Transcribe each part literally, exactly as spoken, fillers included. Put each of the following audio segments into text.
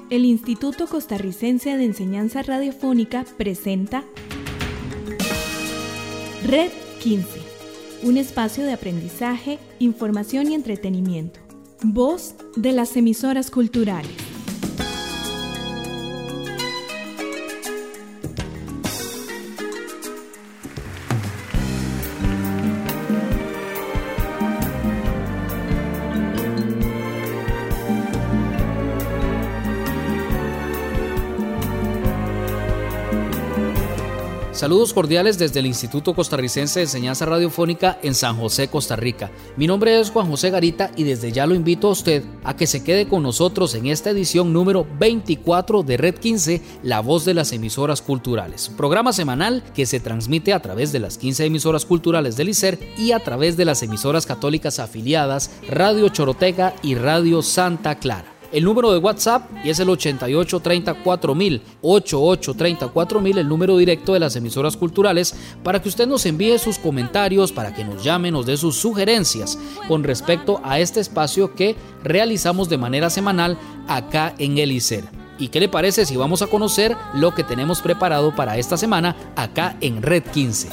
el Instituto Costarricense de Enseñanza Radiofónica presenta Red quince, un espacio de aprendizaje, información y entretenimiento. Voz de las emisoras culturales. Saludos cordiales desde el Instituto Costarricense de Enseñanza Radiofónica en San José, Costa Rica. Mi nombre es Juan José Garita y desde ya lo invito a usted a que se quede con nosotros en esta edición número veinticuatro de Red quince, La Voz de las Emisoras Culturales. Programa semanal que se transmite a través de las quince emisoras culturales del I C E R y a través de las emisoras católicas afiliadas Radio Chorotega y Radio Santa Clara. El número de WhatsApp y es el ochenta y ocho treinta y cuatro mil, ochenta y ocho treinta y cuatro mil, el número directo de las emisoras culturales para que usted nos envíe sus comentarios, para que nos llame, nos dé sus sugerencias con respecto a este espacio que realizamos de manera semanal acá en el I C E R. ¿Y qué le parece si vamos a conocer lo que tenemos preparado para esta semana acá en Red quince?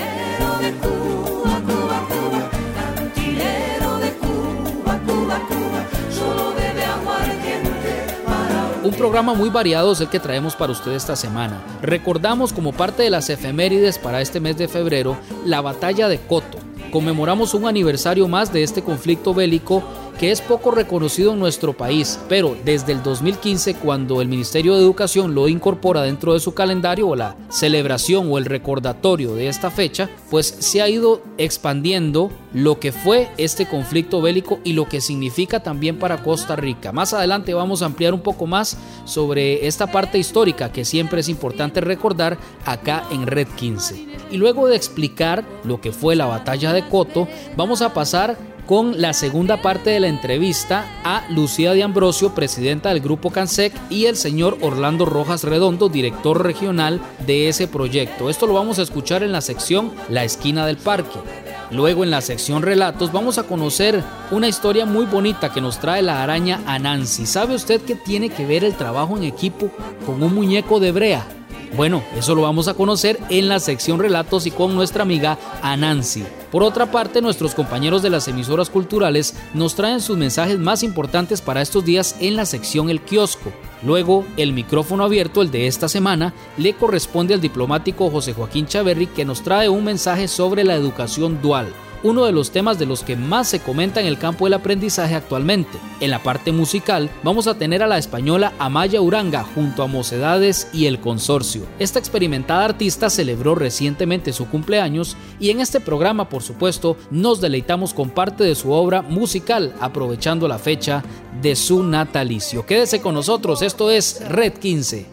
Un programa muy variado es el que traemos para usted esta semana. Recordamos como parte de las efemérides para este mes de febrero la batalla de Coto. Conmemoramos un aniversario más de este conflicto bélico que es poco reconocido en nuestro país, pero desde el dos mil quince, cuando el Ministerio de Educación lo incorpora dentro de su calendario o la celebración o el recordatorio de esta fecha, pues se ha ido expandiendo lo que fue este conflicto bélico y lo que significa también para Costa Rica. Más adelante vamos a ampliar un poco más sobre esta parte histórica que siempre es importante recordar acá en Red quince. Y luego de explicar lo que fue la batalla de Coto, vamos a pasar con la segunda parte de la entrevista a Lucía de Ambrosio, presidenta del Grupo CANSEC, y el señor Orlando Rojas Redondo, director regional de ese proyecto. Esto lo vamos a escuchar en la sección La Esquina del Parque. Luego en la sección Relatos vamos a conocer una historia muy bonita que nos trae la araña Anansi. ¿Sabe usted qué tiene que ver el trabajo en equipo con un muñeco de brea? Bueno, eso lo vamos a conocer en la sección Relatos y con nuestra amiga Anansi. Por otra parte, nuestros compañeros de las emisoras culturales nos traen sus mensajes más importantes para estos días en la sección El Kiosco. Luego, el micrófono abierto, el de esta semana, le corresponde al diplomático José Joaquín Chaverri, que nos trae un mensaje sobre la educación dual, uno de los temas de los que más se comenta en el campo del aprendizaje actualmente. En la parte musical vamos a tener a la española Amaya Uranga junto a Mocedades y El Consorcio. Esta experimentada artista celebró recientemente su cumpleaños y en este programa, por supuesto, nos deleitamos con parte de su obra musical aprovechando la fecha de su natalicio. Quédese con nosotros, esto es Red quince.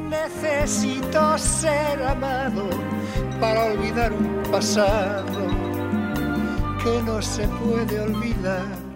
Necesito ser amado para olvidar un pasado que no se puede olvidar.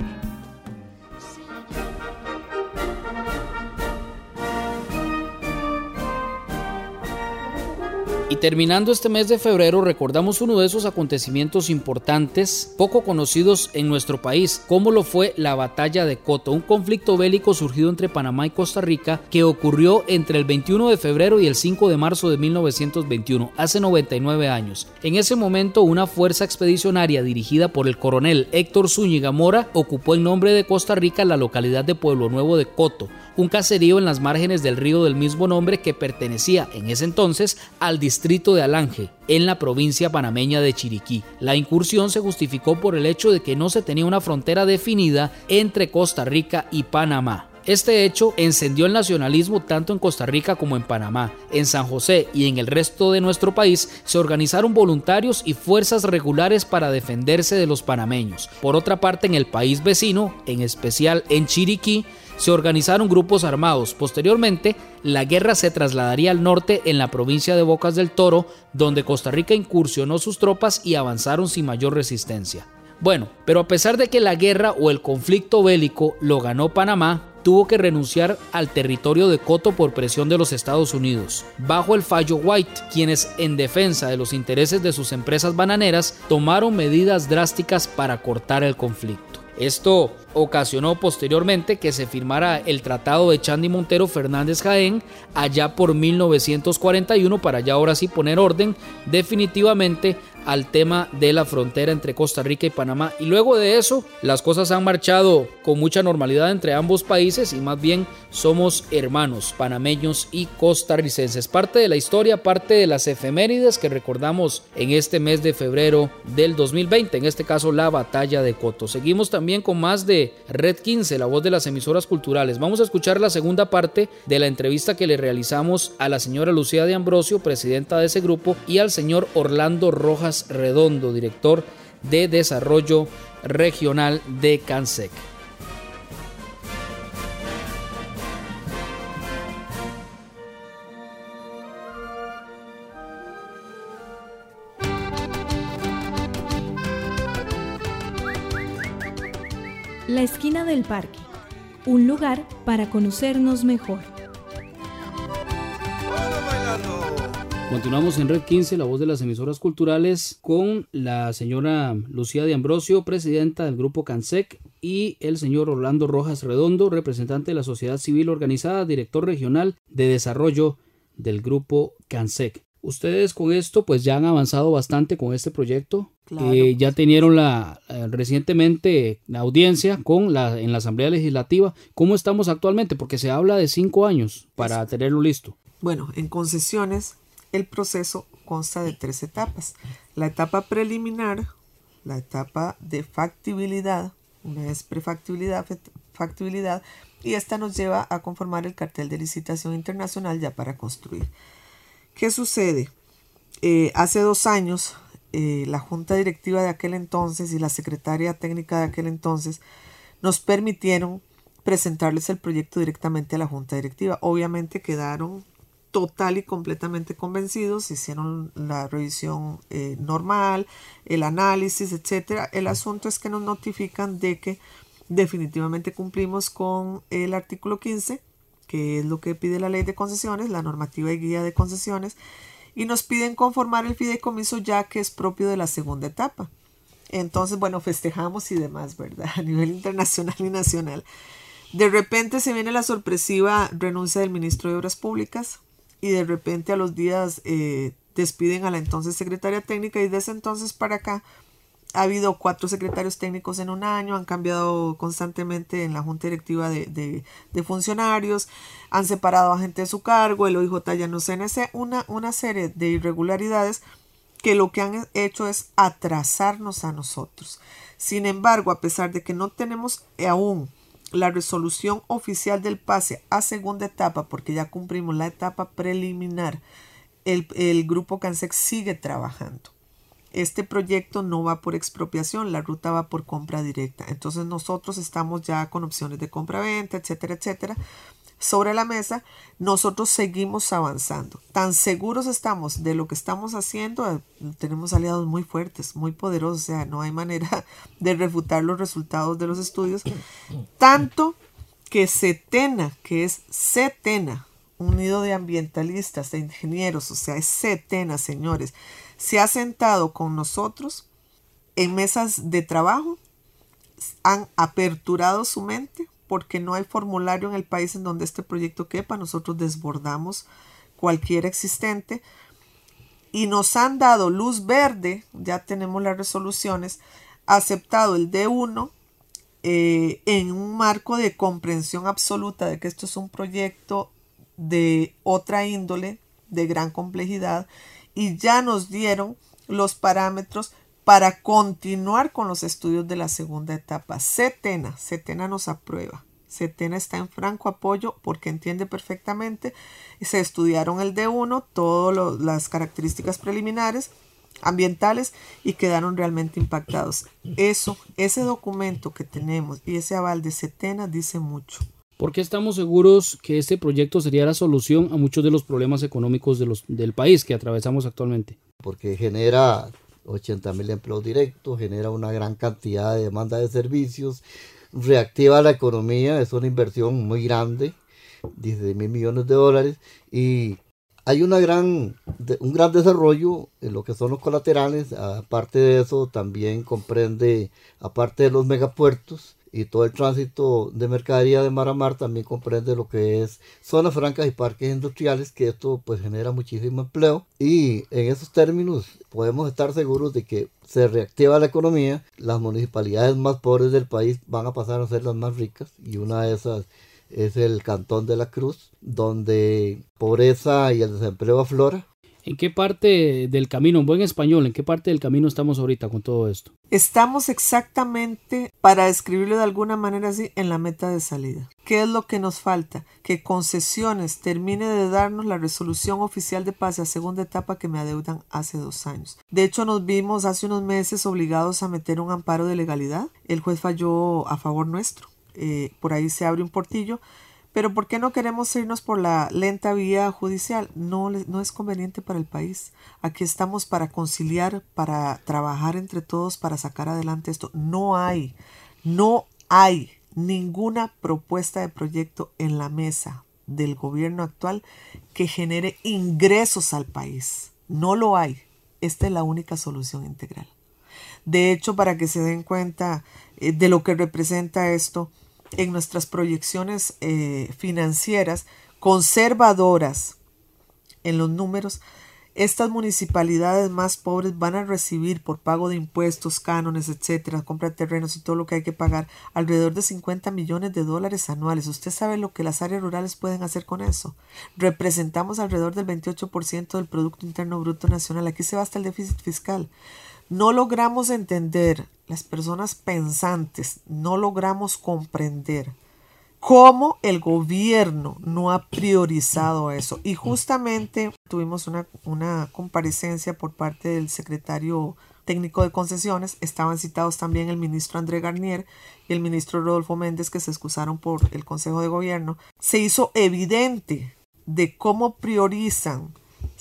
Y terminando este mes de febrero, recordamos uno de esos acontecimientos importantes, poco conocidos en nuestro país, como lo fue la batalla de Coto, un conflicto bélico surgido entre Panamá y Costa Rica que ocurrió entre el veintiuno de febrero y el cinco de marzo de mil novecientos veintiuno, hace noventa y nueve años. En ese momento, una fuerza expedicionaria dirigida por el coronel Héctor Zúñiga Mora ocupó en nombre de Costa Rica la localidad de Pueblo Nuevo de Coto, un caserío en las márgenes del río del mismo nombre que pertenecía en ese entonces al distrito de Alange, en la provincia panameña de Chiriquí. La incursión se justificó por el hecho de que no se tenía una frontera definida entre Costa Rica y Panamá. Este hecho encendió el nacionalismo tanto en Costa Rica como en Panamá. En San José y en el resto de nuestro país se organizaron voluntarios y fuerzas regulares para defenderse de los panameños. Por otra parte, en el país vecino, en especial en Chiriquí, se organizaron grupos armados. Posteriormente, la guerra se trasladaría al norte en la provincia de Bocas del Toro, donde Costa Rica incursionó sus tropas y avanzaron sin mayor resistencia. Bueno, pero a pesar de que la guerra o el conflicto bélico lo ganó Panamá, tuvo que renunciar al territorio de Coto por presión de los Estados Unidos, bajo el fallo White, quienes, en defensa de los intereses de sus empresas bananeras, tomaron medidas drásticas para cortar el conflicto. Esto ocasionó posteriormente que se firmara el Tratado de Chandy Montero Fernández Jaén allá por mil novecientos cuarenta y uno para ya ahora sí poner orden definitivamente al tema de la frontera entre Costa Rica y Panamá. Y luego de eso, las cosas han marchado con mucha normalidad entre ambos países y más bien somos hermanos, panameños y costarricenses. Parte de la historia, parte de las efemérides que recordamos en este mes de febrero del dos mil veinte, en este caso la batalla de Coto. Seguimos también con más de Red quince, la voz de las emisoras culturales. Vamos a escuchar la segunda parte de la entrevista que le realizamos a la señora Lucía de Ambrosio, presidenta de ese grupo, y al señor Orlando Rojas Redondo, director de Desarrollo Regional de CANSEC. La esquina del parque, un lugar para conocernos mejor. Continuamos en Red quince, la voz de las emisoras culturales, con la señora Lucía de Ambrosio, presidenta del grupo CANSEC, y el señor Orlando Rojas Redondo, representante de la sociedad civil organizada, director regional de desarrollo del grupo CANSEC. Ustedes con esto pues ya han avanzado bastante con este proyecto. Claro. Eh, ya tenieron la, eh, recientemente la audiencia con la, en la Asamblea Legislativa. ¿Cómo estamos actualmente? Porque se habla de cinco años para Eso. tenerlo listo. Bueno, en concesiones el proceso consta de tres etapas. La etapa preliminar, la etapa de factibilidad, una es prefactibilidad, factibilidad, y esta nos lleva a conformar el cartel de licitación internacional ya para construir. ¿Qué sucede? Eh, hace dos años, eh, la junta directiva de aquel entonces y la secretaria técnica de aquel entonces nos permitieron presentarles el proyecto directamente a la junta directiva. Obviamente quedaron total y completamente convencidos, hicieron la revisión eh, normal, el análisis, etcétera. El asunto es que nos notifican de que definitivamente cumplimos con el artículo quince, que es lo que pide la ley de concesiones, la normativa y guía de concesiones, y nos piden conformar el fideicomiso ya que es propio de la segunda etapa. Entonces, bueno, festejamos y demás, ¿verdad? A nivel internacional y nacional. De repente se viene la sorpresiva renuncia del ministro de Obras Públicas, y de repente a los días eh, despiden a la entonces secretaria técnica, y desde entonces para acá ha habido cuatro secretarios técnicos en un año, han cambiado constantemente en la junta directiva de, de, de funcionarios, han separado a gente de su cargo, el O I J ya no C N C, una, una serie de irregularidades que lo que han hecho es atrasarnos a nosotros. Sin embargo, a pesar de que no tenemos aún la resolución oficial del pase a segunda etapa, porque ya cumplimos la etapa preliminar, el, el grupo CANSEC sigue trabajando. Este proyecto no va por expropiación, la ruta va por compra directa. Entonces nosotros estamos ya con opciones de compra-venta, etcétera, etcétera, sobre la mesa. Nosotros seguimos avanzando. Tan seguros estamos de lo que estamos haciendo, tenemos aliados muy fuertes, muy poderosos, o sea, no hay manera de refutar los resultados de los estudios. Tanto que CETENA, que es CETENA, unido de ambientalistas, de ingenieros, o sea, es CETENA, señores, se ha sentado con nosotros en mesas de trabajo, han aperturado su mente, porque no hay formulario en el país en donde este proyecto quepa. Nosotros desbordamos cualquier existente y nos han dado luz verde, ya tenemos las resoluciones, aceptado el D uno eh, en un marco de comprensión absoluta de que esto es un proyecto de otra índole, de gran complejidad, y ya nos dieron los parámetros para continuar con los estudios de la segunda etapa. CETENA, CETENA nos aprueba. CETENA está en franco apoyo porque entiende perfectamente. Se estudiaron el D uno, todas las características preliminares ambientales y quedaron realmente impactados. Eso, ese documento que tenemos y ese aval de CETENA dice mucho. ¿Por qué estamos seguros que este proyecto sería la solución a muchos de los problemas económicos de los, del país que atravesamos actualmente? Porque genera ochenta mil empleos directos, genera una gran cantidad de demanda de servicios, reactiva la economía, es una inversión muy grande, dieciséis mil millones de dólares, y hay una gran, de, un gran desarrollo en lo que son los colaterales. Aparte de eso, también comprende, aparte de los megapuertos y todo el tránsito de mercadería de mar a mar, también comprende lo que es zonas francas y parques industriales, que esto pues genera muchísimo empleo. Y en esos términos podemos estar seguros de que se reactiva la economía, las municipalidades más pobres del país van a pasar a ser las más ricas, y una de esas es el Cantón de la Cruz, donde pobreza y el desempleo aflora. ¿En qué parte del camino, en buen español, en qué parte del camino estamos ahorita con todo esto? Estamos exactamente, para describirlo de alguna manera así, en la meta de salida. ¿Qué es lo que nos falta? Que Concesiones termine de darnos la resolución oficial de pase a segunda etapa que me adeudan hace dos años. De hecho, nos vimos hace unos meses obligados a meter un amparo de legalidad. El juez falló a favor nuestro. Eh, por ahí se abre un portillo. Pero ¿por qué no queremos irnos por la lenta vía judicial? No, no es conveniente para el país. Aquí estamos para conciliar, para trabajar entre todos, para sacar adelante esto. No hay, no hay ninguna propuesta de proyecto en la mesa del gobierno actual que genere ingresos al país. No lo hay. Esta es la única solución integral. De hecho, para que se den cuenta eh, de lo que representa esto, en nuestras proyecciones eh, financieras conservadoras en los números, estas municipalidades más pobres van a recibir por pago de impuestos, cánones, etcétera, compra de terrenos y todo lo que hay que pagar, alrededor de cincuenta millones de dólares anuales. ¿Usted sabe lo que las áreas rurales pueden hacer con eso? Representamos alrededor del veintiocho por ciento del Producto Interno Bruto Nacional. Aquí se va hasta el déficit fiscal. No logramos entender, las personas pensantes, no logramos comprender cómo el gobierno no ha priorizado eso. Y justamente tuvimos una, una comparecencia por parte del secretario técnico de concesiones. Estaban citados también el ministro André Garnier y el ministro Rodolfo Méndez, que se excusaron por el Consejo de Gobierno. Se hizo evidente de cómo priorizan,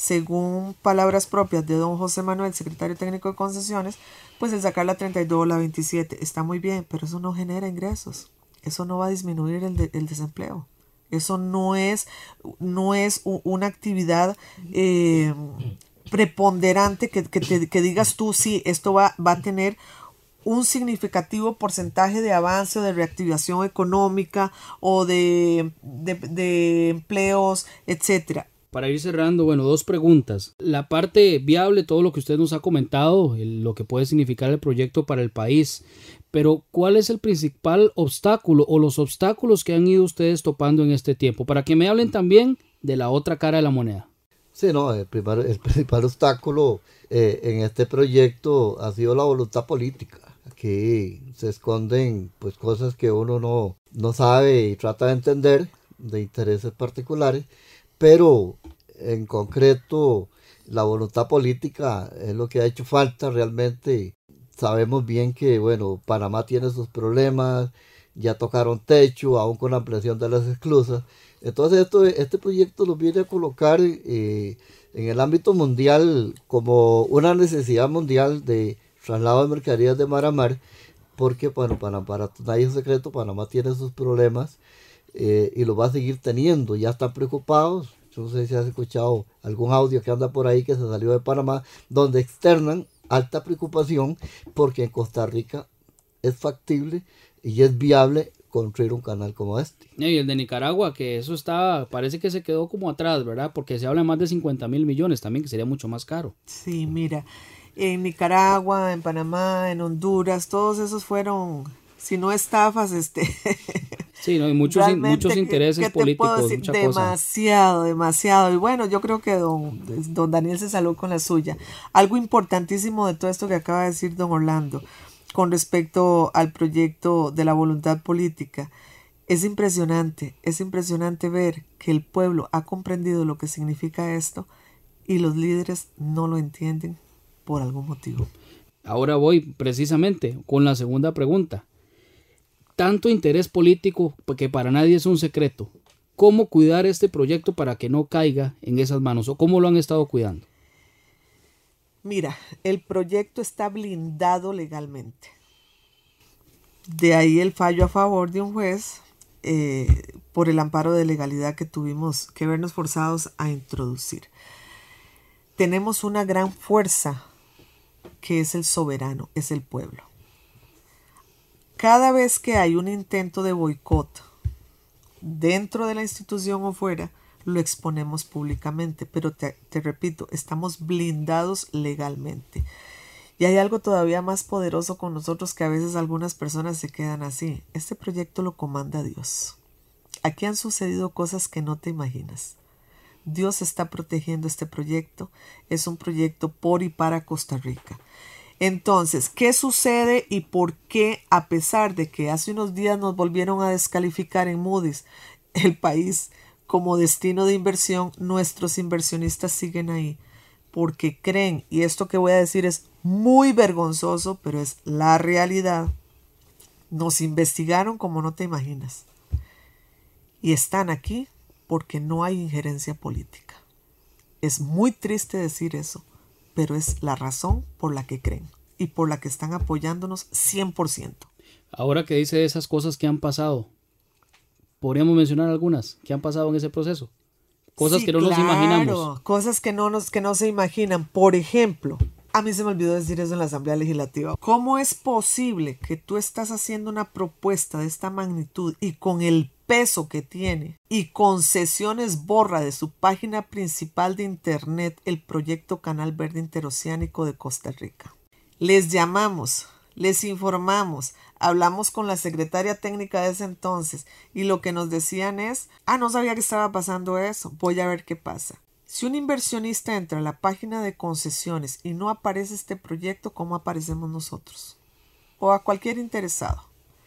según palabras propias de don José Manuel, secretario técnico de concesiones, pues el sacar la treinta y dos o la veintisiete está muy bien, pero eso no genera ingresos. Eso no va a disminuir el, de, el desempleo. Eso no es, no es una actividad eh, preponderante que, que, te, que digas tú, sí, esto va, va a tener un significativo porcentaje de avance o de reactivación económica o de, de, de empleos, etcétera. Para ir cerrando, bueno, dos preguntas. La parte viable, todo lo que usted nos ha comentado, el, lo que puede significar el proyecto para el país, pero ¿cuál es el principal obstáculo o los obstáculos que han ido ustedes topando en este tiempo? Para que me hablen también de la otra cara de la moneda. Sí, no, el, primer, el principal obstáculo eh, en este proyecto ha sido la voluntad política. Aquí se esconden pues cosas que uno no, no sabe y trata de entender, de intereses particulares. Pero en concreto la voluntad política es lo que ha hecho falta realmente. Sabemos bien que, bueno, Panamá tiene sus problemas, ya tocaron techo, aún con la ampliación de las esclusas. Entonces esto, este proyecto nos viene a colocar eh, en el ámbito mundial como una necesidad mundial de traslado de mercaderías de mar a mar, porque, bueno, para, para nadie es secreto, Panamá tiene sus problemas. Eh, y lo va a seguir teniendo. Ya están preocupados. Yo no sé si has escuchado algún audio que anda por ahí que se salió de Panamá, donde externan alta preocupación porque en Costa Rica es factible y es viable construir un canal como este. Y el de Nicaragua, que eso está, parece que se quedó como atrás, ¿verdad? Porque se habla de más de cincuenta mil millones también, que sería mucho más caro. Sí, mira, en Nicaragua, en Panamá, en Honduras, todos esos fueron, si no estafas, este... Sí, no, y muchos, muchos intereses ¿qué, qué políticos, decir? mucha Demasiado, cosa. demasiado. Y bueno, yo creo que don, don Daniel se salió con la suya. Algo importantísimo de todo esto que acaba de decir don Orlando, con respecto al proyecto de la voluntad política. Es impresionante, es impresionante ver que el pueblo ha comprendido lo que significa esto y los líderes no lo entienden por algún motivo. Ahora voy precisamente con la segunda pregunta. Tanto interés político que para nadie es un secreto. ¿Cómo cuidar este proyecto para que no caiga en esas manos? ¿O cómo lo han estado cuidando? Mira, el proyecto está blindado legalmente. De ahí el fallo a favor de un juez, eh, por el amparo de legalidad que tuvimos que vernos forzados a introducir. Tenemos una gran fuerza que es el soberano, es el pueblo. Cada vez que hay un intento de boicot dentro de la institución o fuera, lo exponemos públicamente, pero te, te repito, estamos blindados legalmente. Y hay algo todavía más poderoso con nosotros que a veces algunas personas se quedan así. Este proyecto lo comanda Dios. Aquí han sucedido cosas que no te imaginas. Dios está protegiendo este proyecto. Es un proyecto por y para Costa Rica. Entonces, ¿qué sucede y por qué, a pesar de que hace unos días nos volvieron a descalificar en Moody's el país como destino de inversión, nuestros inversionistas siguen ahí? Porque creen, y esto que voy a decir es muy vergonzoso, pero es la realidad. Nos investigaron como no te imaginas. Y están aquí porque no hay injerencia política. Es muy triste decir eso, pero es la razón por la que creen y por la que están apoyándonos cien por ciento. Ahora que dice esas cosas que han pasado, ¿podríamos mencionar algunas que han pasado en ese proceso? Cosas sí, que no claro, nos imaginamos. Cosas que no, nos, que no se imaginan. Por ejemplo, a mí se me olvidó decir eso en la Asamblea Legislativa. ¿Cómo es posible que tú estás haciendo una propuesta de esta magnitud y con el peso que tiene y Concesiones borra de su página principal de internet el proyecto Canal Verde Interoceánico de Costa Rica? Les llamamos, les informamos, hablamos con la secretaria técnica de ese entonces y lo que nos decían es, ah, no sabía que estaba pasando eso, voy a ver qué pasa. Si un inversionista entra a la página de concesiones y no aparece este proyecto, ¿cómo aparecemos nosotros? O a cualquier interesado.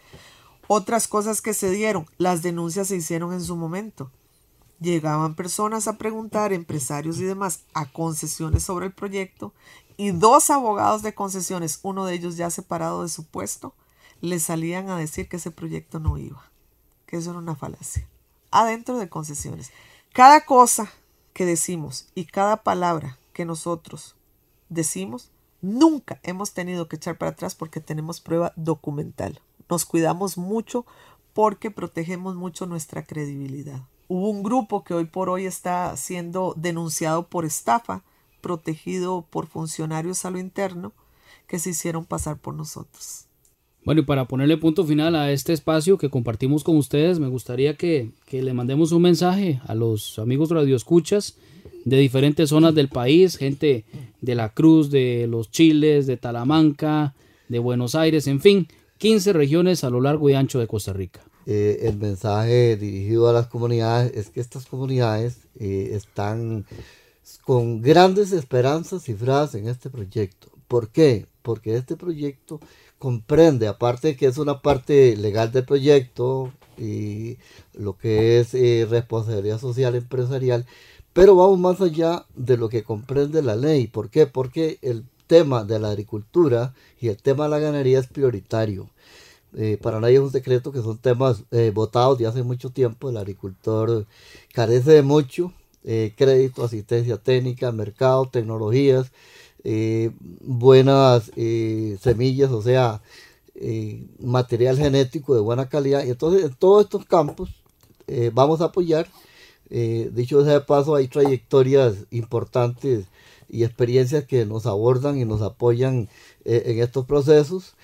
Otras cosas que se dieron, las denuncias se hicieron en su momento. Llegaban personas a preguntar, empresarios y demás, a concesiones sobre el proyecto y dos abogados de concesiones, uno de ellos ya separado de su puesto, le salían a decir que ese proyecto no iba, que eso era una falacia. Adentro de concesiones. Cada cosa que decimos y cada palabra que nosotros decimos, nunca hemos tenido que echar para atrás porque tenemos prueba documental. Nos cuidamos mucho porque protegemos mucho nuestra credibilidad. Hubo un grupo que hoy por hoy está siendo denunciado por estafa, protegido por funcionarios a lo interno, que se hicieron pasar por nosotros. Bueno, y para ponerle punto final a este espacio que compartimos con ustedes, me gustaría que, que le mandemos un mensaje a los amigos radioescuchas de diferentes zonas del país, gente de La Cruz, de Los Chiles, de Talamanca, de Buenos Aires, en fin, quince regiones a lo largo y ancho de Costa Rica. Eh, el mensaje dirigido a las comunidades es que estas comunidades eh, están con grandes esperanzas cifradas en este proyecto. ¿Por qué? Porque este proyecto comprende, aparte de que es una parte legal del proyecto y lo que es eh, responsabilidad social empresarial, pero vamos más allá de lo que comprende la ley. ¿Por qué? Porque el tema de la agricultura y el tema de la ganadería es prioritario. Eh, para nadie es un secreto que son temas eh, votados de hace mucho tiempo. El agricultor carece de mucho, eh, crédito, asistencia técnica, mercado, tecnologías, eh, buenas eh, semillas, o sea, eh, material genético de buena calidad. Y entonces en todos estos campos eh, vamos a apoyar. Eh, dicho sea de paso, hay trayectorias importantes y experiencias que nos abordan y nos apoyan eh, en estos procesos,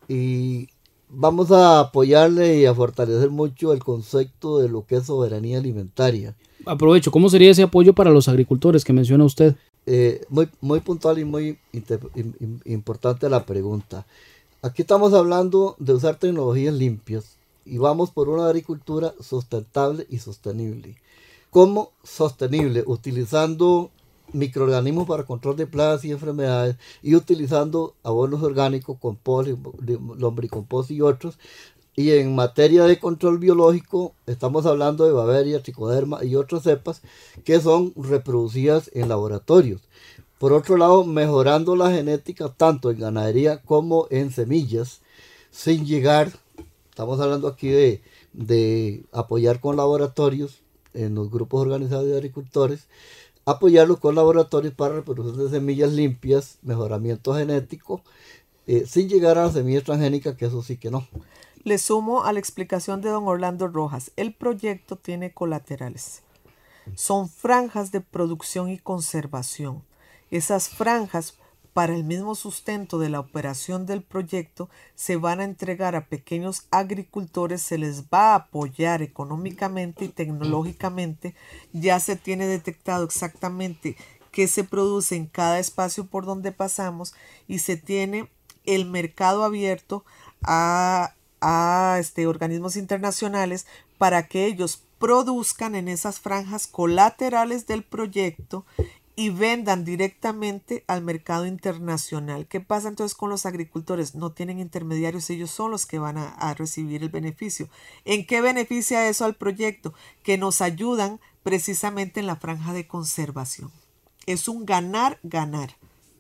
y vamos a apoyarle y a fortalecer mucho el concepto de lo que es soberanía alimentaria. Aprovecho, ¿cómo sería ese apoyo para los agricultores que menciona usted? Eh, muy, muy puntual y muy inter, in, importante la pregunta. Aquí estamos hablando de usar tecnologías limpias y vamos por una agricultura sustentable y sostenible. ¿Cómo sostenible? Utilizando microorganismos para control de plagas y enfermedades y utilizando abonos orgánicos, compost, lombricompost y otros. Y en materia de control biológico estamos hablando de Baveria, Tricoderma y otras cepas que son reproducidas en laboratorios. Por otro lado, mejorando la genética tanto en ganadería como en semillas, sin llegar, estamos hablando aquí de, de apoyar con laboratorios en los grupos organizados de agricultores, apoyarlos con laboratorios para reproducción de semillas limpias, mejoramiento genético, eh, sin llegar a las semillas transgénicas, que eso sí que no. Le sumo a la explicación de don Orlando Rojas. El proyecto tiene colaterales. Son franjas de producción y conservación. Esas franjas, para el mismo sustento de la operación del proyecto, se van a entregar a pequeños agricultores, se les va a apoyar económicamente y tecnológicamente. Ya se tiene detectado exactamente qué se produce en cada espacio por donde pasamos y se tiene el mercado abierto a, a este, organismos internacionales para que ellos produzcan en esas franjas colaterales del proyecto y vendan directamente al mercado internacional. ¿Qué pasa entonces con los agricultores? No tienen intermediarios, ellos son los que van a, a recibir el beneficio. ¿En qué beneficia eso al proyecto? Que nos ayudan precisamente en la franja de conservación. Es un ganar-ganar.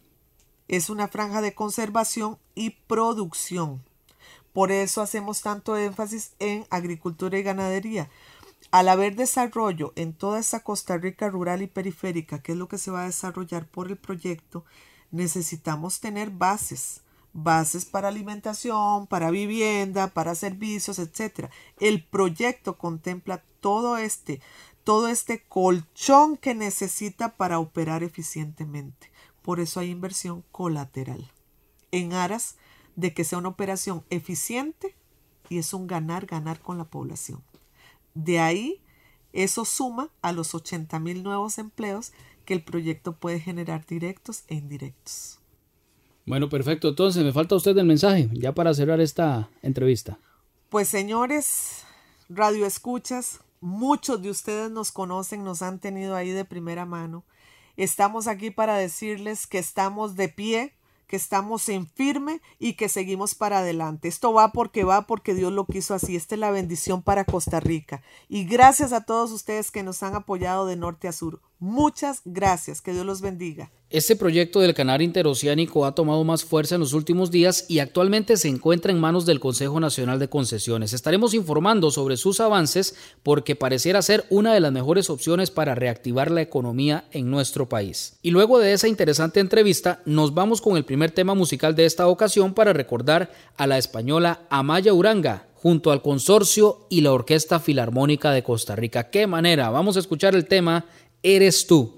Es una franja de conservación y producción. Por eso hacemos tanto énfasis en agricultura y ganadería. Al haber desarrollo en toda esa Costa Rica rural y periférica, que es lo que se va a desarrollar por el proyecto, necesitamos tener bases, bases para alimentación, para vivienda, para servicios, etcétera. El proyecto contempla todo este, todo este colchón que necesita para operar eficientemente. Por eso hay inversión colateral, en aras de que sea una operación eficiente y es un ganar-ganar con la población. De ahí, eso suma a los ochenta mil nuevos empleos que el proyecto puede generar directos e indirectos. Bueno, perfecto. Entonces, me falta a usted el mensaje, ya para cerrar esta entrevista. Pues, señores, radioescuchas, muchos de ustedes nos conocen, nos han tenido ahí de primera mano. Estamos aquí para decirles que estamos de pie, que estamos en firme y que seguimos para adelante. Esto va porque va, porque Dios lo quiso así. Esta es la bendición para Costa Rica. Y gracias a todos ustedes que nos han apoyado de norte a sur. Muchas gracias. Que Dios los bendiga. Este proyecto del canal interoceánico ha tomado más fuerza en los últimos días y actualmente se encuentra en manos del Consejo Nacional de Concesiones. Estaremos informando sobre sus avances porque pareciera ser una de las mejores opciones para reactivar la economía en nuestro país. Y luego de esa interesante entrevista, nos vamos con el primer tema musical de esta ocasión para recordar a la española Amaya Uranga, junto al Consorcio y la Orquesta Filarmónica de Costa Rica. ¡Qué manera! Vamos a escuchar el tema Eres tú.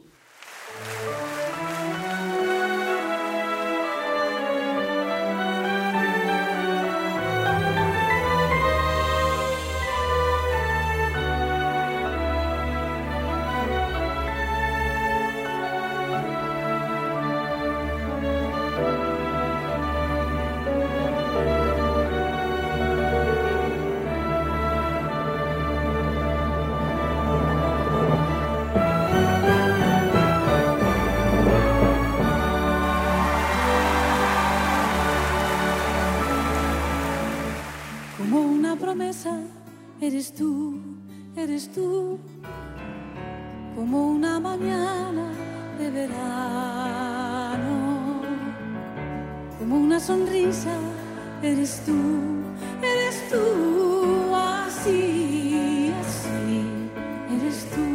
Eres tú, eres tú, como una mañana de verano, como una sonrisa, eres tú, eres tú, así, así, eres tú.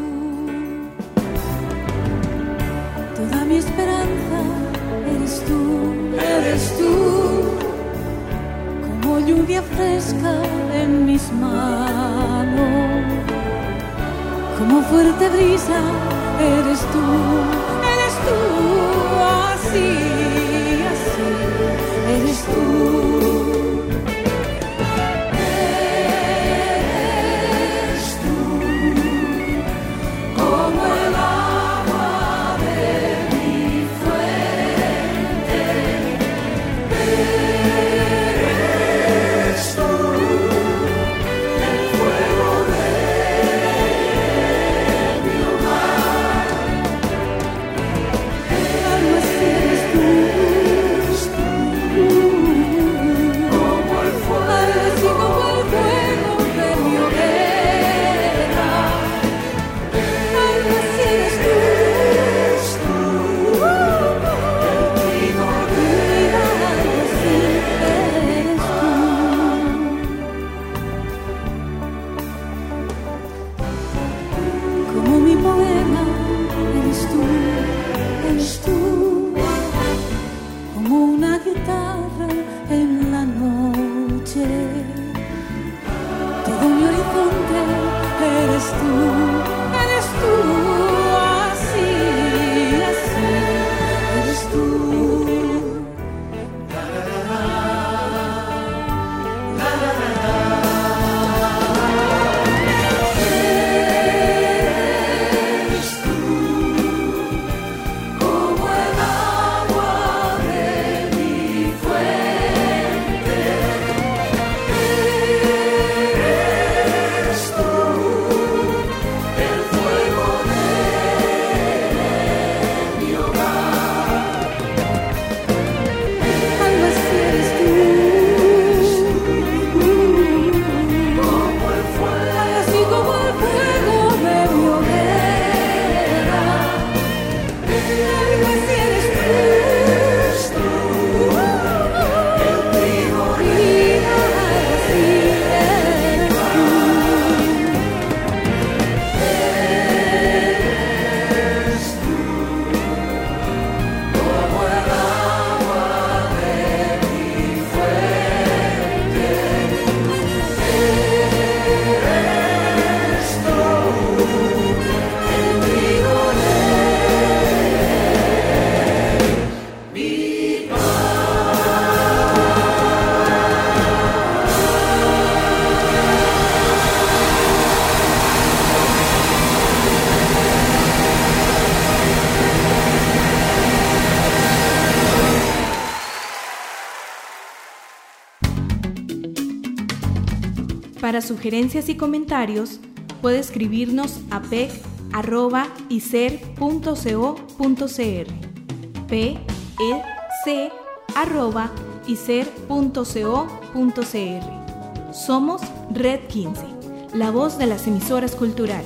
Toda mi esperanza, eres tú, eres tú, como lluvia fresca en mis manos, como fuerte brisa, eres tú, eres tú, así, así, eres tú. Eres tú, como el agua de mi fuente. Eres tú, tú, eres tú, así, así, eres tú. Para sugerencias y comentarios, puede escribirnos a p e c arroba i c e r punto co punto c r p e c arroba i c e r punto co punto c r. Somos Red quince, la voz de las emisoras culturales.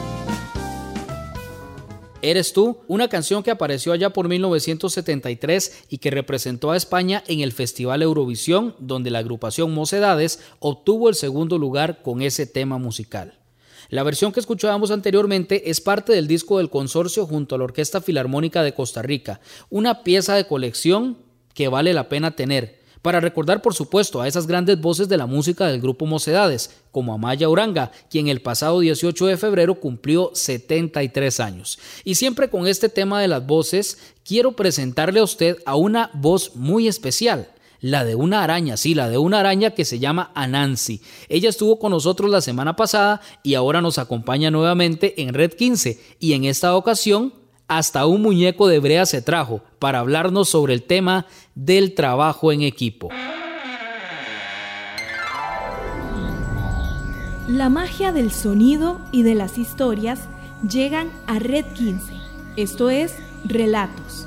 Eres tú, una canción que apareció allá por mil novecientos setenta y tres y que representó a España en el Festival Eurovisión, donde la agrupación Mocedades obtuvo el segundo lugar con ese tema musical. La versión que escuchábamos anteriormente es parte del disco del consorcio junto a la Orquesta Filarmónica de Costa Rica, una pieza de colección que vale la pena tener, para recordar por supuesto a esas grandes voces de la música del grupo Mocedades, como Amaya Uranga, quien el pasado dieciocho de febrero cumplió setenta y tres años. Y siempre con este tema de las voces, quiero presentarle a usted a una voz muy especial, la de una araña, sí, la de una araña que se llama Anansi. Ella estuvo con nosotros la semana pasada y ahora nos acompaña nuevamente en Red quince, y en esta ocasión hasta un muñeco de brea se trajo para hablarnos sobre el tema del trabajo en equipo. La magia del sonido y de las historias llegan a Red quince. Esto es Relatos.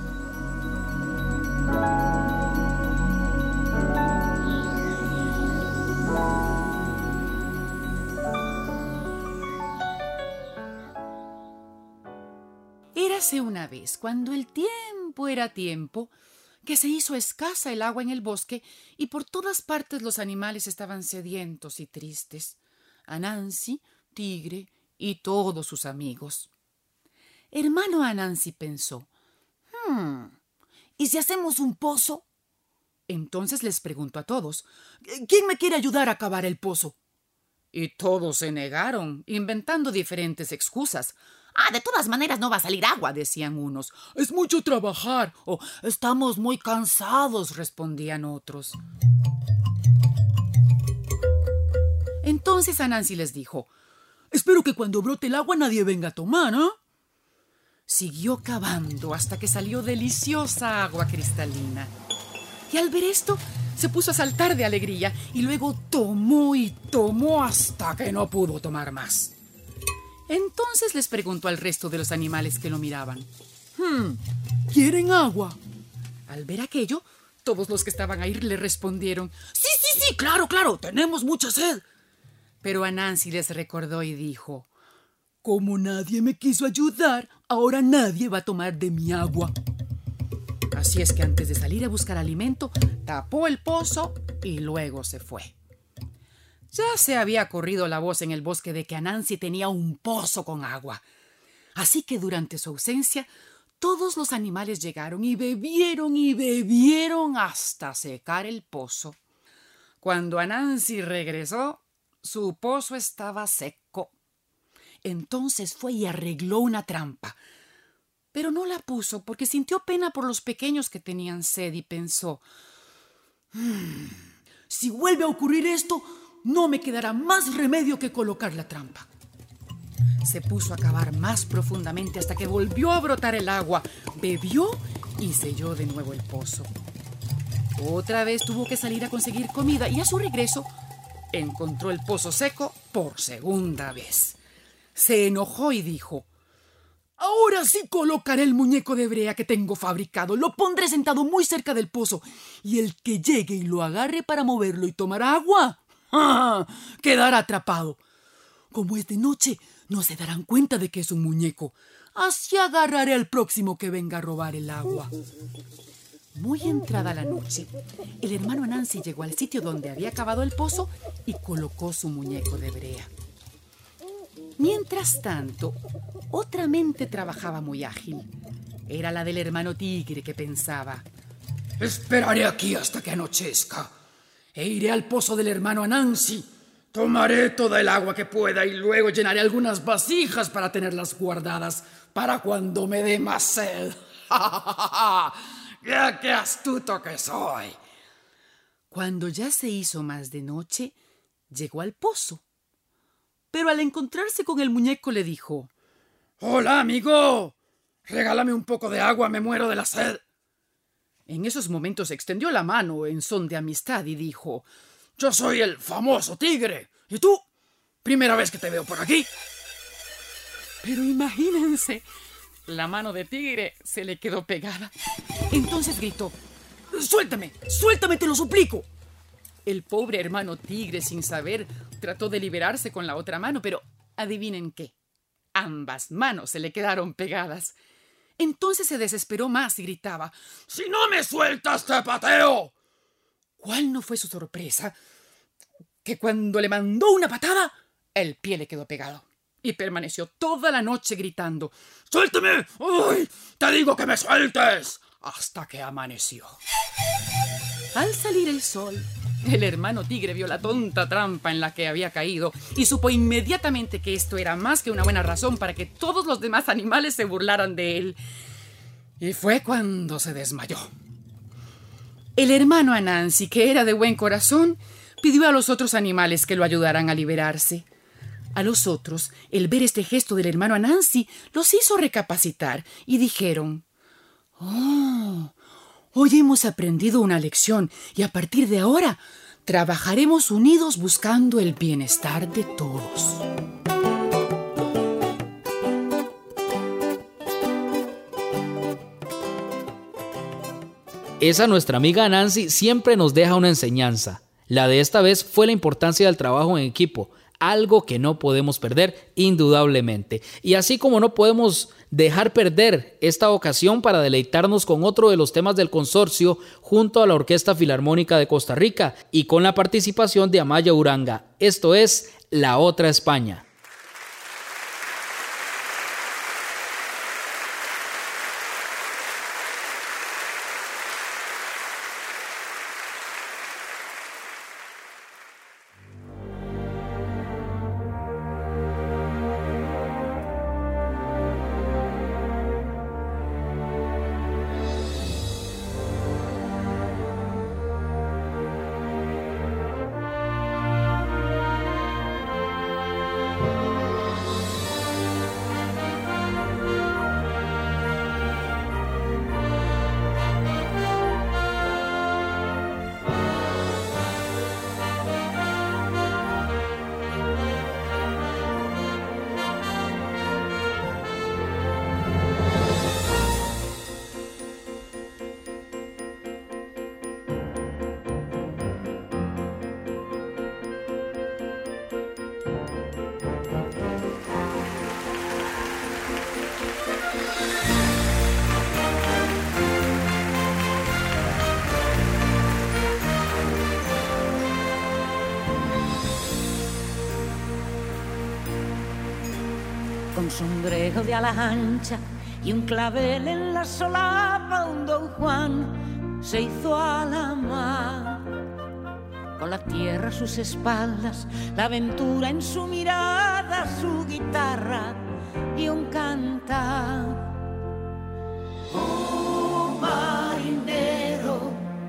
Érase una vez, cuando el tiempo era tiempo, que se hizo escasa el agua en el bosque y por todas partes los animales estaban sedientos y tristes. Anansi, Tigre y todos sus amigos. Hermano Anansi pensó, hmm, ¿y si hacemos un pozo? Entonces les preguntó a todos, ¿quién me quiere ayudar a cavar el pozo? Y todos se negaron, inventando diferentes excusas. Ah, de todas maneras no va a salir agua, decían unos. Es mucho trabajar. O estamos muy cansados, respondían otros. Entonces Anansi les dijo, espero que cuando brote el agua nadie venga a tomar, ¿eh? Siguió cavando hasta que salió deliciosa agua cristalina. Y al ver esto, se puso a saltar de alegría y luego tomó y tomó hasta que no pudo tomar más. Entonces les preguntó al resto de los animales que lo miraban. Hmm, ¿quieren agua? Al ver aquello, todos los que estaban ahí le respondieron, sí, sí, sí, claro, claro, tenemos mucha sed. Pero Anansi les recordó y dijo, como nadie me quiso ayudar, ahora nadie va a tomar de mi agua. Así es que antes de salir a buscar alimento, tapó el pozo y luego se fue. Ya se había corrido la voz en el bosque de que Anansi tenía un pozo con agua. Así que durante su ausencia, todos los animales llegaron y bebieron y bebieron hasta secar el pozo. Cuando Anansi regresó, su pozo estaba seco. Entonces fue y arregló una trampa. Pero no la puso porque sintió pena por los pequeños que tenían sed y pensó: mmm, si vuelve a ocurrir esto, no me quedará más remedio que colocar la trampa. Se puso a cavar más profundamente hasta que volvió a brotar el agua, bebió y selló de nuevo el pozo. Otra vez tuvo que salir a conseguir comida y a su regreso encontró el pozo seco por segunda vez. Se enojó y dijo: ahora sí colocaré el muñeco de brea que tengo fabricado. Lo pondré sentado muy cerca del pozo y el que llegue y lo agarre para moverlo y tomar agua, ¡ja!, quedará atrapado. Como es de noche, no se darán cuenta de que es un muñeco. Así agarraré al próximo que venga a robar el agua. Muy entrada la noche, el hermano Anansi llegó al sitio donde había cavado el pozo y colocó su muñeco de brea. Mientras tanto, otra mente trabajaba muy ágil. Era la del hermano Tigre, que pensaba: esperaré aquí hasta que anochezca e iré al pozo del hermano Anansi. Tomaré toda el agua que pueda y luego llenaré algunas vasijas para tenerlas guardadas para cuando me dé más sed. ¡Ya qué astuto que soy! Cuando ya se hizo más de noche, llegó al pozo. Pero al encontrarse con el muñeco le dijo: ¡hola, amigo! Regálame un poco de agua, me muero de la sed. En esos momentos extendió la mano en son de amistad y dijo: yo soy el famoso Tigre. ¿Y tú? Primera vez que te veo por aquí. Pero imagínense, la mano de Tigre se le quedó pegada. Entonces gritó: ¡suéltame! ¡Suéltame, te lo suplico! El pobre hermano Tigre, sin saber, trató de liberarse con la otra mano, pero adivinen qué. Ambas manos se le quedaron pegadas. Entonces se desesperó más y gritaba: ¡si no me sueltas, te pateo! ¿Cuál no fue su sorpresa? Que cuando le mandó una patada, el pie le quedó pegado. Y permaneció toda la noche gritando: ¡suéltame! ¡Uy! ¡Te digo que me sueltes! Hasta que amaneció. Al salir el sol, el hermano Tigre vio la tonta trampa en la que había caído y supo inmediatamente que esto era más que una buena razón para que todos los demás animales se burlaran de él. Y fue cuando se desmayó. El hermano Anansi, que era de buen corazón, pidió a los otros animales que lo ayudaran a liberarse. A los otros, el ver este gesto del hermano Anansi los hizo recapacitar y dijeron: ¡oh! Hoy hemos aprendido una lección y a partir de ahora trabajaremos unidos buscando el bienestar de todos. Esa nuestra amiga Nancy siempre nos deja una enseñanza. La de esta vez fue la importancia del trabajo en equipo, algo que no podemos perder indudablemente. Y así como no podemos dejar perder esta ocasión para deleitarnos con otro de los temas del consorcio junto a la Orquesta Filarmónica de Costa Rica y con la participación de Amaya Uranga. Esto es La Otra España. Con sombrero de alas anchas y un clavel en la solapa, un don Juan se hizo a la mar. con la tierra a sus espaldas, la aventura en su mirada, su guitarra y un cantar. Oh, marinero,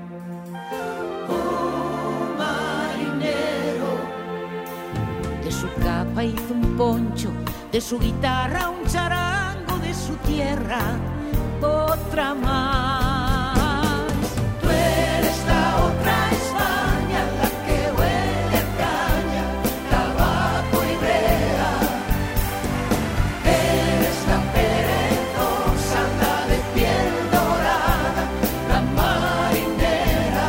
oh, marinero, de su capa hizo un poncho, de su guitarra un charango, de su tierra otra más. Tú eres la otra España, la que huele a caña, tabaco y brea. Eres la perezosa, la de piel dorada, la marinera.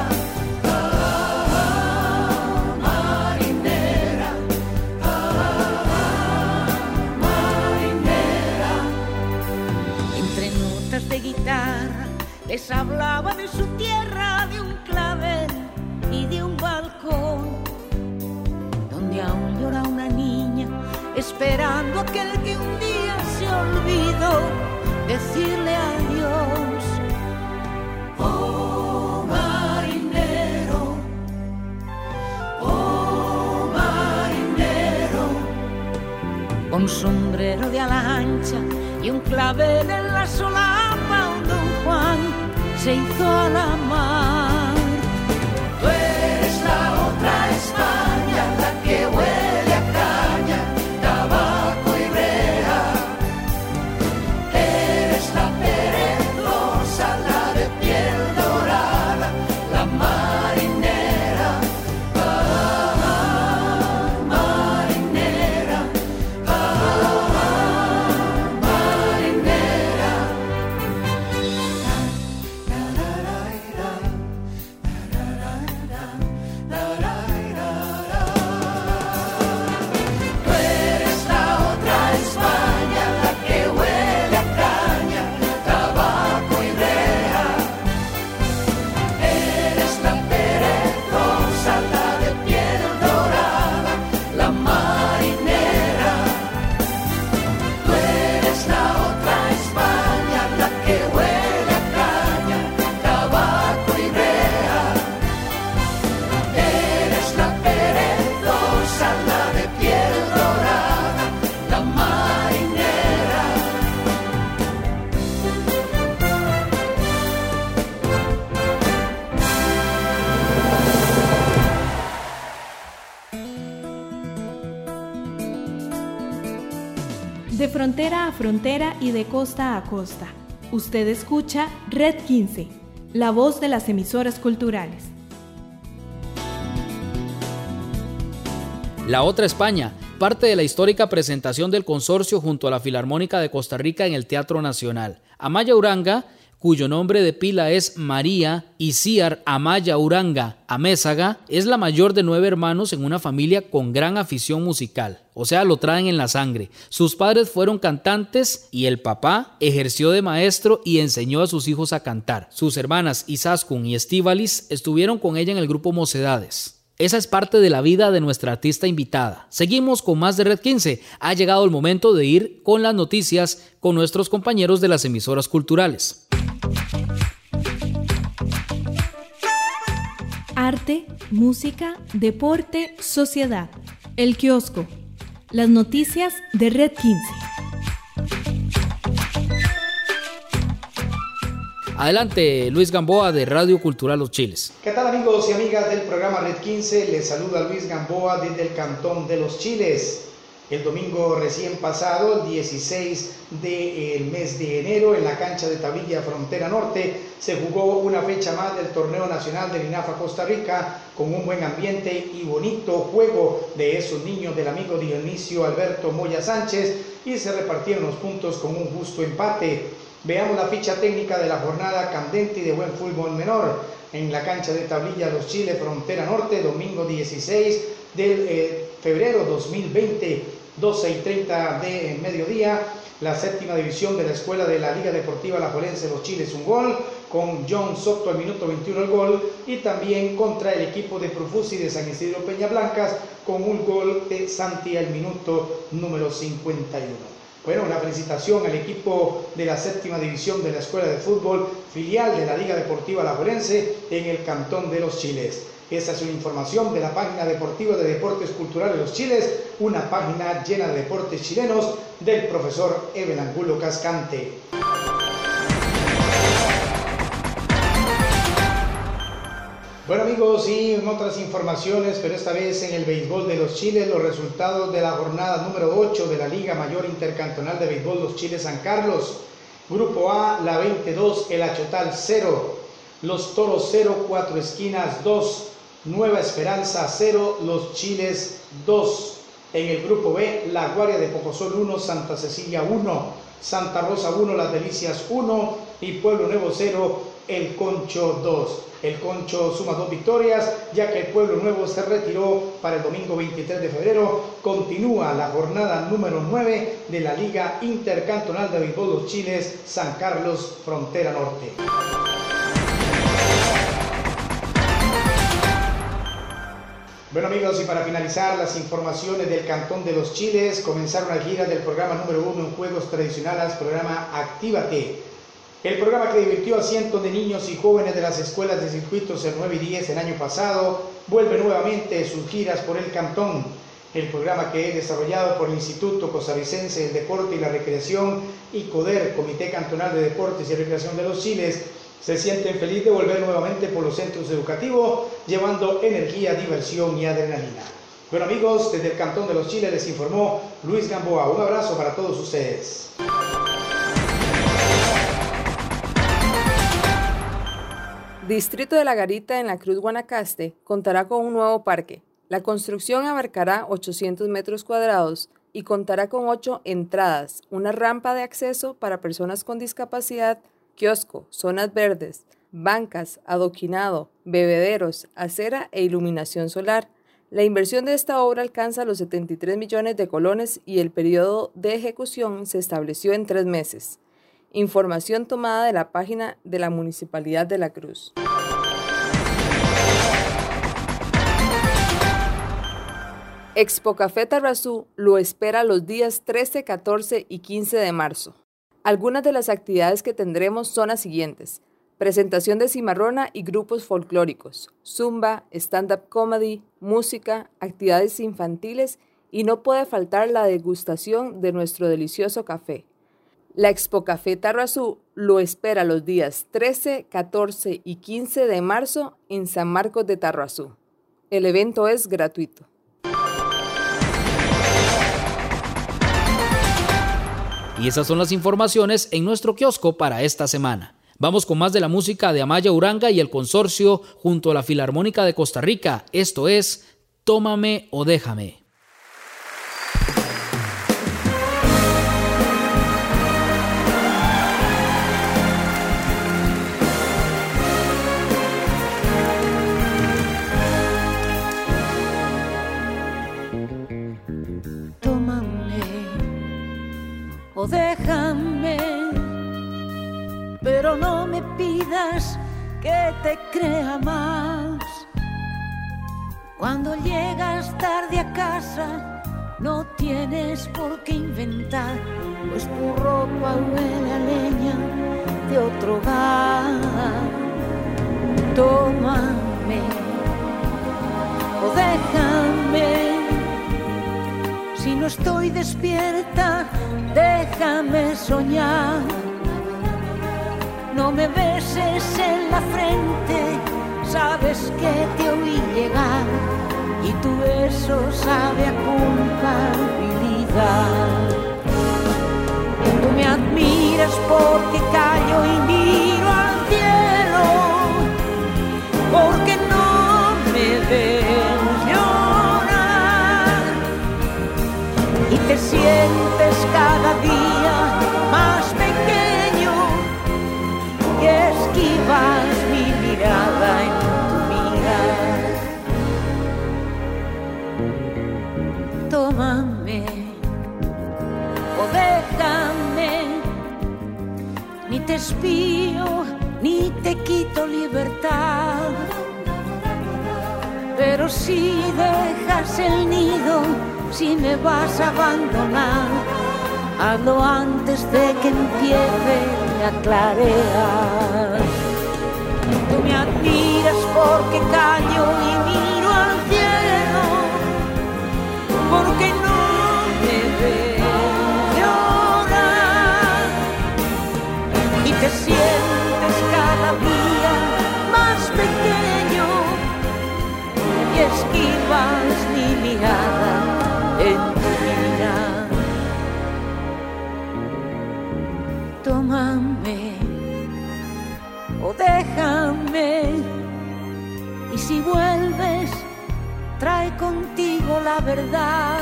Ah, marinera. Ah, marinera. Entre notas de guitarra les hablaba de su tierra, de un clavel y de un balcón, donde aún llora una niña, esperando a aquel que un día se olvidó decirle adiós. Oh, marinero, oh, marinero, con sombrero de ala ancha y un clavel en la solapa, un Don Juan se hizo a la mar. Tú eres la otra España, la que huele a caña, tabaco y brea. Eres la perezosa, la de piel dorada, la marinera. Ah, marinera. Ah, marinera. Tú eres la otra España, la que huele a caña, tabaco y brea. Eres la perezosa, la de piel dorada, la marinera. Tú eres la otra España, la que huele a caña, tabaco y brea. Eres la perezosa, la de piel dorada, la marinera. De frontera a frontera y de costa a costa, usted escucha Red quince, la voz de las emisoras culturales. La Otra España, parte de la histórica presentación del consorcio junto a la Filarmónica de Costa Rica en el Teatro Nacional. Amaya Uranga, cuyo nombre de pila es María Iciar Amaya Uranga Amézaga, es la mayor de nueve hermanos en una familia con gran afición musical. O sea, lo traen en la sangre. Sus padres fueron cantantes y el papá ejerció de maestro y enseñó a sus hijos a cantar. Sus hermanas Isaskun y Estíbalis estuvieron con ella en el grupo Mocedades. Esa es parte de la vida de nuestra artista invitada. Seguimos con más de Red quince. Ha llegado el momento de ir con las noticias con nuestros compañeros de las emisoras culturales. Arte, música, deporte, sociedad. El kiosco. Las noticias de Red quince. Adelante, Luis Gamboa de Radio Cultural Los Chiles. ¿Qué tal, amigos y amigas del programa Red quince? Les saluda Luis Gamboa desde el Cantón de Los Chiles. El domingo recién pasado, el dieciséis del mes de enero, en la cancha de Tablilla Frontera Norte, se jugó una fecha más del Torneo Nacional del INAFA Costa Rica, con un buen ambiente y bonito juego de esos niños del amigo Dionisio Alberto Moya Sánchez, y se repartieron los puntos con un justo empate. Veamos la ficha técnica de la jornada candente y de buen fútbol menor en la cancha de Tablilla Los Chiles Frontera Norte, domingo dieciséis del eh, febrero dos mil veinte, doce y treinta de mediodía. La séptima división de la escuela de la Liga Deportiva Alajuelense Los Chiles, un gol con John Soto al minuto veintiuno el gol, y también contra el equipo de Profusi de San Isidro Peña Blancas con un gol de Santi al minuto número cincuenta y uno. Bueno, una felicitación al equipo de la séptima división de la Escuela de Fútbol, filial de la Liga Deportiva Alajuelense en el Cantón de Los Chiles. Esta es una información de la página deportiva de Deportes Culturales Los Chiles, una página llena de deportes chilenos del profesor Eben Angulo Cascante. Bueno amigos, y en otras informaciones, pero esta vez en el béisbol de Los Chiles, los resultados de la jornada número ocho de la Liga Mayor Intercantonal de Béisbol Los Chiles San Carlos. Grupo A, la veintidós, el Achotal cero, los Toros cero, Cuatro Esquinas dos, Nueva Esperanza cero, Los Chiles dos. En el grupo B, La Guaria de Pocosol uno, Santa Cecilia uno, Santa Rosa uno, Las Delicias uno y Pueblo Nuevo cero, El Concho dos. El Concho suma dos victorias, ya que el Pueblo Nuevo se retiró para el domingo veintitrés de febrero. Continúa la jornada número nueve de la Liga Intercantonal de Béisbol Los Chiles San Carlos, Frontera Norte. Bueno amigos, y para finalizar las informaciones del Cantón de Los Chiles, comenzaron la gira del programa número uno en juegos tradicionales, programa Actívate. El programa que divirtió a cientos de niños y jóvenes de las escuelas de circuitos el nueve y diez el año pasado, vuelve nuevamente sus giras por el Cantón. El programa, que es desarrollado por el Instituto Costarricense del Deporte y la Recreación y CODER, Comité Cantonal de Deportes y Recreación de Los Chiles, se sienten felices de volver nuevamente por los centros educativos, llevando energía, diversión y adrenalina. Bueno amigos, desde el Cantón de Los Chiles les informó Luis Gamboa. Un abrazo para todos ustedes. Distrito de La Garita en la Cruz Guanacaste contará con un nuevo parque. La construcción abarcará ochocientos metros cuadrados y contará con ocho entradas, una rampa de acceso para personas con discapacidad, kiosco, zonas verdes, bancas, adoquinado, bebederos, acera e iluminación solar. La inversión de esta obra alcanza los setenta y tres millones de colones y el periodo de ejecución se estableció en tres meses. Información tomada de la página de la Municipalidad de La Cruz. Expo Café Tarrazú lo espera los días trece, catorce y quince de marzo. Algunas de las actividades que tendremos son las siguientes: presentación de cimarrona y grupos folclóricos, zumba, stand-up comedy, música, actividades infantiles y no puede faltar la degustación de nuestro delicioso café. La Expo Café Tarrazú lo espera los días trece, catorce y quince de marzo en San Marcos de Tarrazú. El evento es gratuito. Y esas son las informaciones en nuestro kiosco para esta semana. Vamos con más de la música de Amaya Uranga y el Consorcio junto a la Filarmónica de Costa Rica. Esto es Tómame o Déjame. O déjame, pero no me pidas que te crea más. Cuando llegas tarde a casa, no tienes por qué inventar, pues tu ropa huele a leña de otro hogar. Tómame o déjame. Si no estoy despierta, déjame soñar. No me beses en la frente, sabes que te oí llegar y tu beso sabe a culpabilidad. Tú me admiras porque callo y miro al cielo, porque no me ves y te sientes cada día más pequeño y esquivas mi mirada en tu mirar. Tómame o déjame, ni te espío ni te quito libertad, pero si dejas el nido, si me vas a abandonar, hazlo antes de que empiece a clarear. Tú me admiras por porque callo y miro al cielo, porque no me veo llorar, y te sientes cada día más pequeño y esquivas mi mirada en tu mirar. Tómame o déjame, y si vuelves, trae contigo la verdad,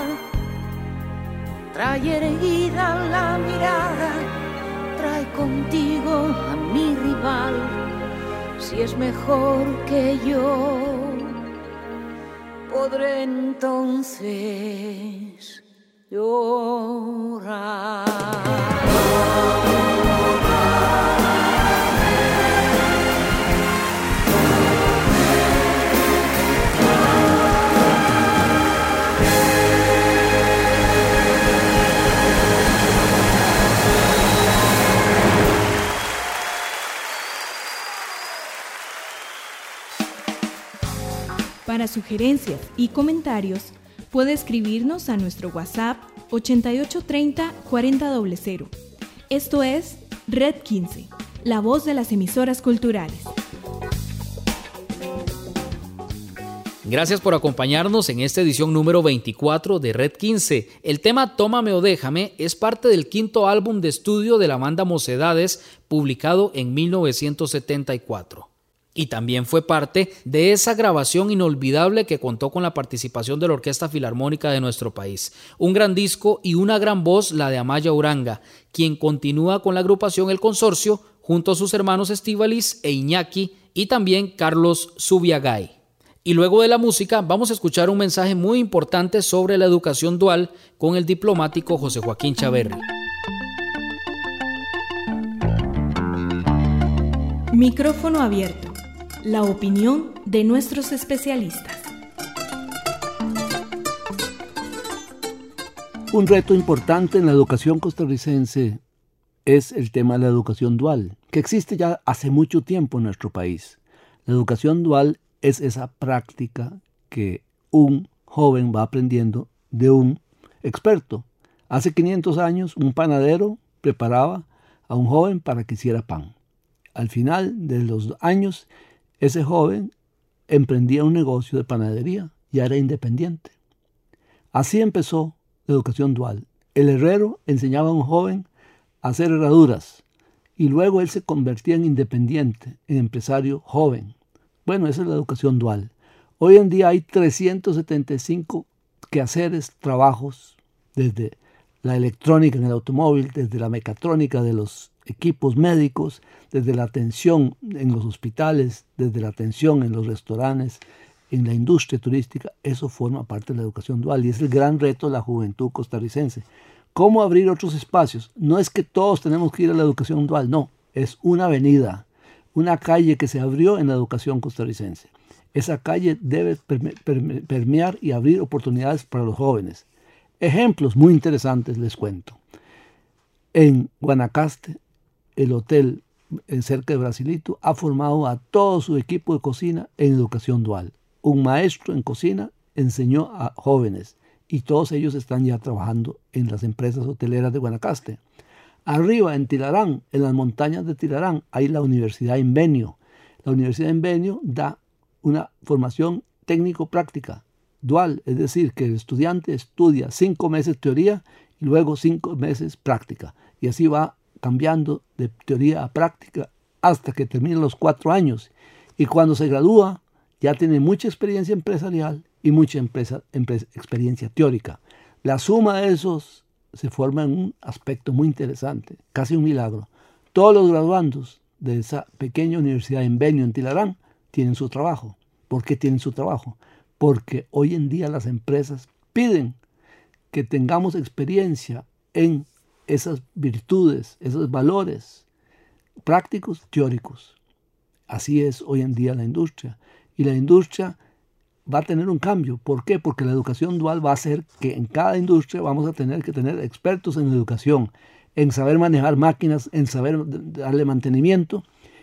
trae erguida la mirada, trae contigo a mi rival, si es mejor que yo, podré entonces llorar. Para sugerencias y comentarios, puede escribirnos a nuestro WhatsApp ochenta y ocho treinta cuarenta cero cero. Esto es Red quince, la voz de las emisoras culturales. Gracias por acompañarnos en esta edición número veinticuatro de Red quince. El tema Tómame o déjame es parte del quinto álbum de estudio de la banda Mocedades, publicado en mil novecientos setenta y cuatro. Y también fue parte de esa grabación inolvidable que contó con la participación de la Orquesta Filarmónica de nuestro país. Un gran disco y una gran voz, la de Amaya Uranga, quien continúa con la agrupación El Consorcio junto a sus hermanos Estíbaliz e Iñaki y también Carlos Zubiagay. Y luego de la música vamos a escuchar un mensaje muy importante sobre la educación dual con el diplomático José Joaquín Chaverri. Micrófono abierto. La opinión de nuestros especialistas. Un reto importante en la educación costarricense es el tema de la educación dual, que existe ya hace mucho tiempo en nuestro país. La educación dual es esa práctica que un joven va aprendiendo de un experto. Hace quinientos años un panadero preparaba a un joven para que hiciera pan. Al final de los años, ese joven emprendía un negocio de panadería, ya era independiente. Así empezó la educación dual. El herrero enseñaba a un joven a hacer herraduras y luego él se convertía en independiente, en empresario joven. Bueno, esa es la educación dual. Hoy en día hay trescientos setenta y cinco quehaceres, trabajos, desde la electrónica en el automóvil, desde la mecatrónica de los equipos médicos, desde la atención en los hospitales, desde la atención en los restaurantes, en la industria turística. Eso forma parte de la educación dual y es el gran reto de la juventud costarricense. ¿Cómo abrir otros espacios? No es que todos tenemos que ir a la educación dual, no, es una avenida, una calle que se abrió en la educación costarricense. Esa calle debe permear y abrir oportunidades para los jóvenes. Ejemplos muy interesantes les cuento. En Guanacaste, el hotel cerca de Brasilito ha formado a todo su equipo de cocina en educación dual. Un maestro en cocina enseñó a jóvenes y todos ellos están ya trabajando en las empresas hoteleras de Guanacaste. Arriba en Tilarán, en las montañas de Tilarán, hay la Universidad Invenio. La Universidad Invenio da una formación técnico-práctica dual, es decir, que el estudiante estudia cinco meses teoría y luego cinco meses práctica. Y así va cambiando de teoría a práctica hasta que termine los cuatro años. Y cuando se gradúa, ya tiene mucha experiencia empresarial y mucha empresa, empresa, experiencia teórica. La suma de esos se forma en un aspecto muy interesante, casi un milagro. Todos los graduandos de esa pequeña universidad en Benio, en Tilarán, tienen su trabajo. ¿Por qué tienen su trabajo? Porque hoy en día las empresas piden que tengamos experiencia en esas virtudes, esos valores prácticos, teóricos. Así es hoy en día la industria. Y la industria va a tener un cambio. ¿Por qué? Porque la educación dual va a hacer que en cada industria vamos a tener que tener expertos en educación, en saber manejar máquinas, en saber darle mantenimiento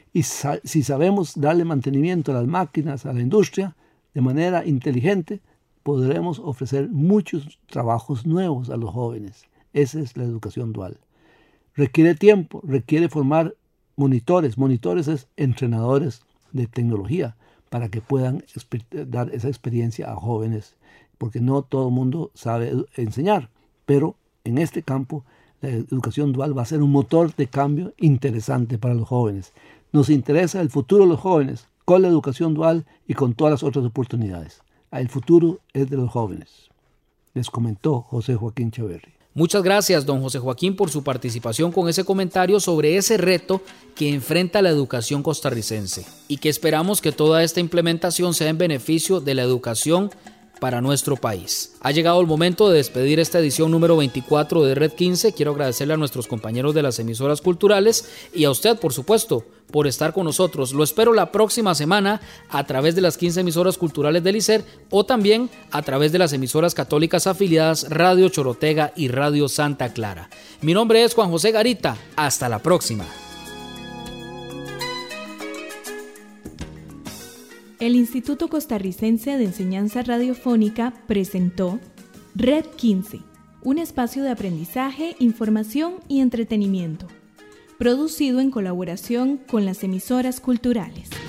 Y sa- si sabemos darle mantenimiento a las máquinas, a la industria, de manera inteligente, podremos ofrecer muchos trabajos nuevos a los jóvenes. Esa es la educación dual. Requiere tiempo, requiere formar monitores. Monitores es entrenadores de tecnología para que puedan dar esa experiencia a jóvenes, porque no todo el mundo sabe enseñar, pero en este campo la educación dual va a ser un motor de cambio interesante para los jóvenes. Nos interesa el futuro de los jóvenes con la educación dual y con todas las otras oportunidades. El futuro es de los jóvenes, les comentó José Joaquín Chaverri. Muchas gracias, don José Joaquín, por su participación con ese comentario sobre ese reto que enfrenta la educación costarricense y que esperamos que toda esta implementación sea en beneficio de la educación para nuestro país. Ha llegado el momento de despedir esta edición número veinticuatro de Red quince. Quiero agradecerle a nuestros compañeros de las emisoras culturales y a usted, por supuesto, por estar con nosotros. Lo espero la próxima semana a través de las quince emisoras culturales del I C E R o también a través de las emisoras católicas afiliadas Radio Chorotega y Radio Santa Clara. Mi nombre es Juan José Garita. Hasta la próxima. El Instituto Costarricense de Enseñanza Radiofónica presentó Red quince, un espacio de aprendizaje, información y entretenimiento, producido en colaboración con las emisoras culturales.